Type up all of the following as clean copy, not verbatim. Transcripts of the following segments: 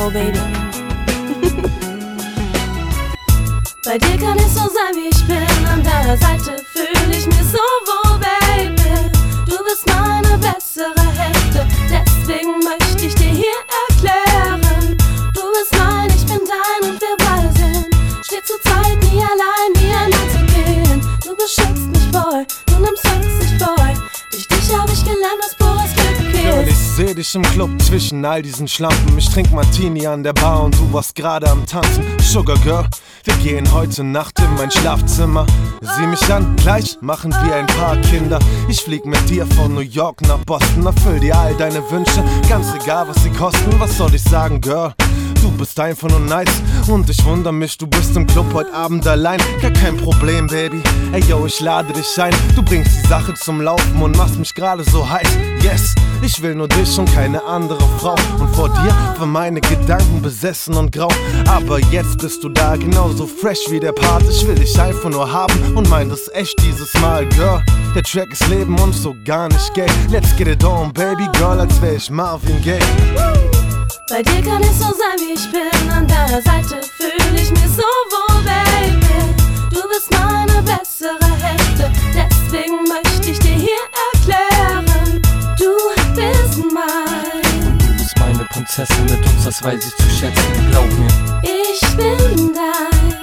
wow, Baby. Bei dir kann ich so sein, wie ich bin. An deiner Seite fühle ich mich so wohl, Baby. Du bist meine bessere Hälfte, deswegen möchte ich dir hier erklären. Du bist mein, ich bin dein und wir beide sind stets zur Zeit nie allein, nie allein zu gehen. Du beschützt mich, Boy, du nimmst Rücksicht, Boy. Durch dich hab ich gelernt, was pures Glück ist. Girl, ich seh dich im Club zwischen all diesen Schlampen. Ich trink Martini an der Bar und du warst gerade am Tanzen. Sugar Girl, wir gehen heute Nacht in mein Schlafzimmer. Sieh mich an, gleich machen wir ein paar Kinder. Ich flieg mit dir von New York nach Boston. Erfüll dir all deine Wünsche, ganz egal was sie kosten. Was soll ich sagen, Girl? Du bist einfach nur nice und ich wundere mich, du bist im Club heute Abend allein. Gar kein Problem, Baby. Ey, yo, ich lade dich ein. Du bringst die Sache zum Laufen und machst mich gerade so heiß. Yes, ich will nur dich und keine andere Frau. Und vor dir waren meine Gedanken besessen und grau. Aber jetzt bist du da, genauso fresh wie der Part. Ich will dich einfach nur haben und mein das echt dieses Mal, Girl. Der Track ist Leben und so gar nicht gay. Let's get it on, Baby Girl, als wär ich Marvin Gaye. Bei dir kann ich so sein, wie ich bin. An deiner Seite fühle ich mich so wohl, Baby. Du bist meine bessere Hälfte, deswegen möchte ich dir hier erklären. Du bist mein. Und du bist meine Prinzessin, mit uns das weiß ich zu schätzen, glaub mir. Ich bin dein,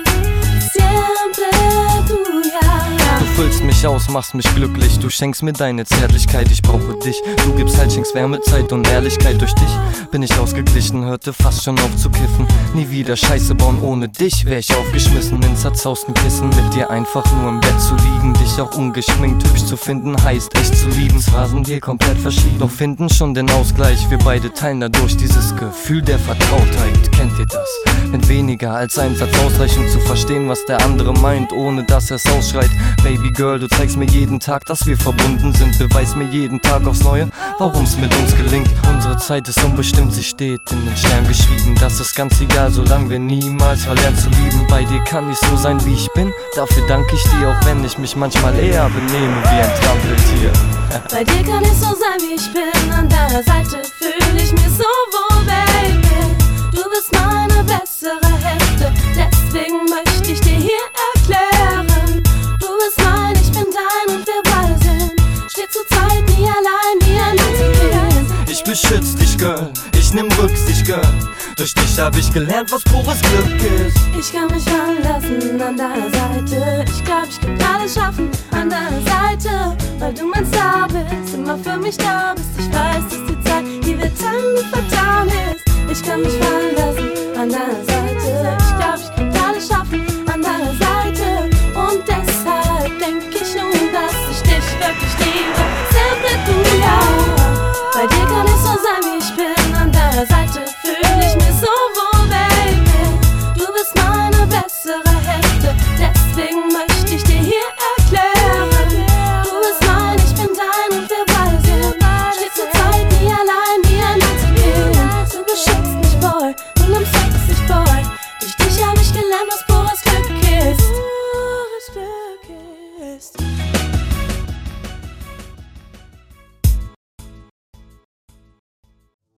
siempre tuya. Du füllst mich aus, machst mich glücklich. Du schenkst mir deine Zärtlichkeit, ich brauche dich. Du gibst halt, schenkst Wärme, Zeit und Ehrlichkeit. Durch dich bin ich ausgeglichen, hörte fast schon auf zu kiffen. Nie wieder Scheiße bauen, ohne dich wär ich aufgeschmissen ins zerzausten Kissen. Mit dir einfach nur im Bett zu liegen, dich auch ungeschminkt hübsch zu finden, heißt echt zu lieben. Zwar sind wir komplett verschieden, doch finden schon den Ausgleich. Wir beide teilen dadurch dieses Gefühl der Vertrautheit. Kennt ihr das? Wenn weniger als ein Satz ausreicht, um zu verstehen, was der andere meint, ohne dass er es ausschreit. Baby Girl, du zeigst mir jeden Tag, dass wir verbunden sind. Beweis mir jeden Tag aufs Neue, warum's mit uns gelingt. Unsere Zeit ist unbestimmt, sie steht in den Sternen geschrieben. Das ist ganz egal, solange wir niemals verlernen zu lieben. Bei dir kann ich so sein, wie ich bin. Dafür danke ich dir, auch wenn ich mich manchmal eher benehme wie ein Trampeltier. Bei dir kann ich so sein, wie ich bin. An deiner Seite fühle ich mich so wohl, Baby. Du bist meine bessere Hälfte, deswegen möchte ich dir hier erklären. Du bist mein, ich bin dein und wir beide sind stets zur Zeit nie allein, nie allein zu gehen. Ich beschütz dich, Girl, ich nimm Rücksicht, Girl. Durch dich hab ich gelernt, was pures Glück ist. Ich kann mich fallen lassen an deiner Seite. Ich glaub, ich kann alles schaffen an deiner Seite. Weil du mein Star bist, immer für mich da bist. Ich weiß, dass die Zeit, die wir teilen, nicht vertan ist. Ich kann mich fallen lassen an deiner Seite. Ich glaub, ich kann alles schaffen an deiner Seite. Und deshalb denk ich nun, dass ich dich wirklich liebe. Siempre tuya. Bei dir kann ich so sein, wie ich bin. An deiner Seite fühle ich mich so wohl, Baby. Du bist meine bessere Hälfte, deswegen möchte ich dir hier erklären. Du bist mein, ich bin dein und wir beide sind stets zur Zeit nie allein zu gehen. Du beschützt mich, Boy, du nimmst